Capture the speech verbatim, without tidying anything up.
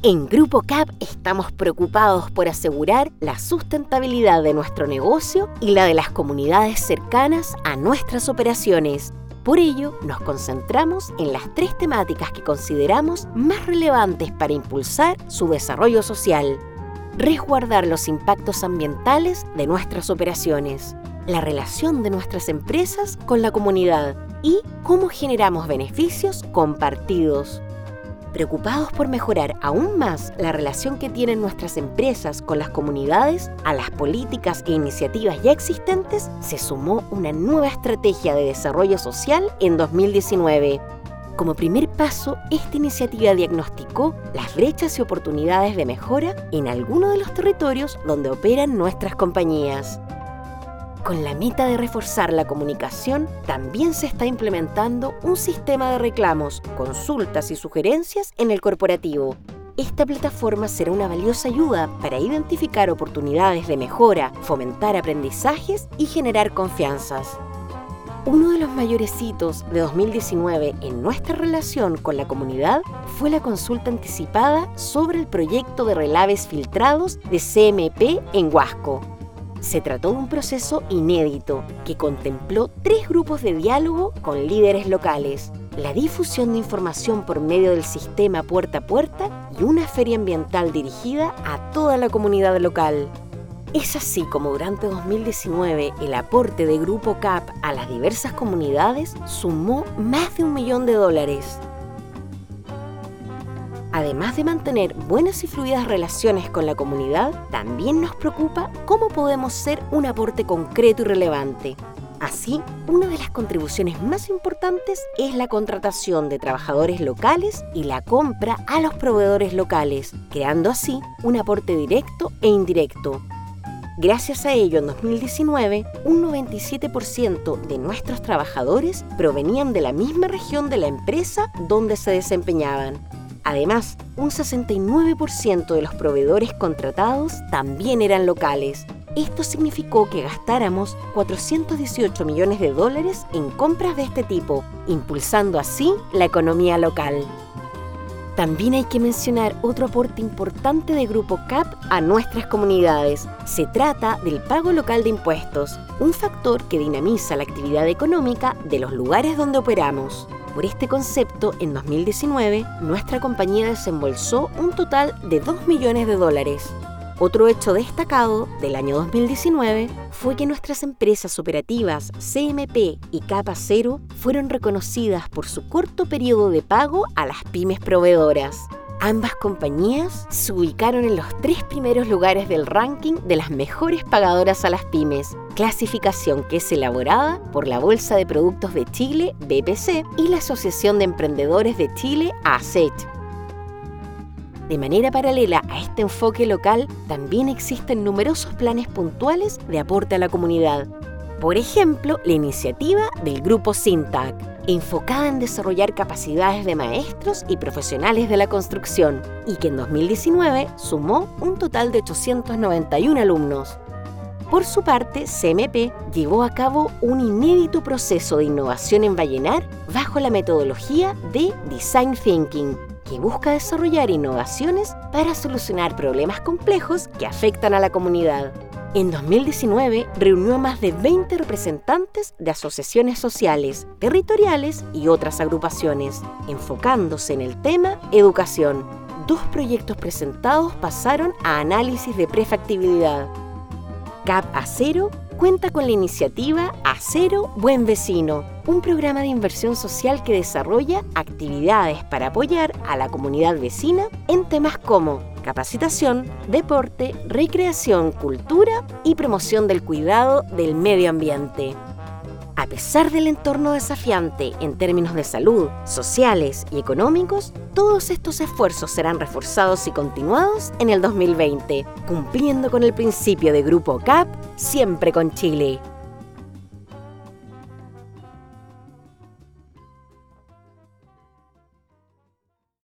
En Grupo C A P estamos preocupados por asegurar la sustentabilidad de nuestro negocio y la de las comunidades cercanas a nuestras operaciones. Por ello, nos concentramos en las tres temáticas que consideramos más relevantes para impulsar su desarrollo social. Resguardar los impactos ambientales de nuestras operaciones, la relación de nuestras empresas con la comunidad y cómo generamos beneficios compartidos. Preocupados por mejorar aún más la relación que tienen nuestras empresas con las comunidades, a las políticas e iniciativas ya existentes, se sumó una nueva estrategia de desarrollo social en dos mil diecinueve. Como primer paso, esta iniciativa diagnosticó las brechas y oportunidades de mejora en algunos de los territorios donde operan nuestras compañías. Con la meta de reforzar la comunicación, también se está implementando un sistema de reclamos, consultas y sugerencias en el corporativo. Esta plataforma será una valiosa ayuda para identificar oportunidades de mejora, fomentar aprendizajes y generar confianzas. Uno de los mayores hitos de dos mil diecinueve en nuestra relación con la comunidad fue la consulta anticipada sobre el proyecto de relaves filtrados de C M P en Huasco. Se trató de un proceso inédito que contempló tres grupos de diálogo con líderes locales, la difusión de información por medio del sistema puerta a puerta y una feria ambiental dirigida a toda la comunidad local. Es así como durante dos mil diecinueve el aporte de Grupo C A P a las diversas comunidades sumó más de un millón de dólares. Además de mantener buenas y fluidas relaciones con la comunidad, también nos preocupa cómo podemos ser un aporte concreto y relevante. Así, una de las contribuciones más importantes es la contratación de trabajadores locales y la compra a los proveedores locales, creando así un aporte directo e indirecto. Gracias a ello, en dos mil diecinueve, un noventa y siete por ciento de nuestros trabajadores provenían de la misma región de la empresa donde se desempeñaban. Además, un sesenta y nueve por ciento de los proveedores contratados también eran locales. Esto significó que gastáramos cuatrocientos dieciocho millones de dólares en compras de este tipo, impulsando así la economía local. También hay que mencionar otro aporte importante de Grupo C A P a nuestras comunidades. Se trata del pago local de impuestos, un factor que dinamiza la actividad económica de los lugares donde operamos. Por este concepto, en dos mil diecinueve, nuestra compañía desembolsó un total de dos millones de dólares. Otro hecho destacado del año dos mil diecinueve fue que nuestras empresas operativas C M P y C A P Acero fueron reconocidas por su corto periodo de pago a las pymes proveedoras. Ambas compañías se ubicaron en los tres primeros lugares del ranking de las mejores pagadoras a las pymes, clasificación que es elaborada por la Bolsa de Productos de Chile, B P C, y la Asociación de Emprendedores de Chile, A C E Ch. De manera paralela a este enfoque local, también existen numerosos planes puntuales de aporte a la comunidad. Por ejemplo, la iniciativa del Grupo SINTAC, enfocada en desarrollar capacidades de maestros y profesionales de la construcción, y que en dos mil diecinueve sumó un total de ochocientos noventa y uno alumnos. Por su parte, C M P llevó a cabo un inédito proceso de innovación en Vallenar bajo la metodología de Design Thinking, que busca desarrollar innovaciones para solucionar problemas complejos que afectan a la comunidad. En dos mil diecinueve reunió a más de veinte representantes de asociaciones sociales, territoriales y otras agrupaciones, enfocándose en el tema educación. Dos proyectos presentados pasaron a análisis de prefactibilidad. C A P Acero cuenta con la iniciativa Acero Buen Vecino, un programa de inversión social que desarrolla actividades para apoyar a la comunidad vecina en temas como capacitación, deporte, recreación, cultura y promoción del cuidado del medio ambiente. A pesar del entorno desafiante en términos de salud, sociales y económicos, todos estos esfuerzos serán reforzados y continuados en el dos mil veinte, cumpliendo con el principio de Grupo C A P, siempre con Chile.